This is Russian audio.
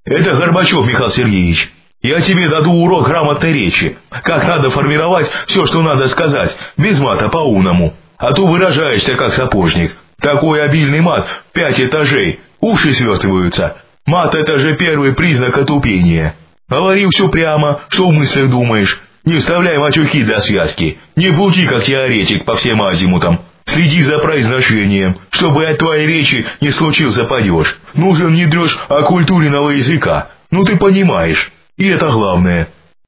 Это Горбачев Михаил Сергеевич. Я тебе даду урок грамотной речи. Как надо формировать все, что надо сказать, без мата по-умному. А то выражаешься как сапожник. Такой обильный мат в 5 этажей, уши свертываются. Мат — это же первый признак отупения. Говори все прямо, что в мыслях думаешь. Не вставляй матюхи для связки. Не блуди, как теоретик, по всем азимутам. Следи за произношением, чтобы от твоей речи не случился падеж. Нужен не дрёшь оккультуренного языка. Ну ты понимаешь. И это главное.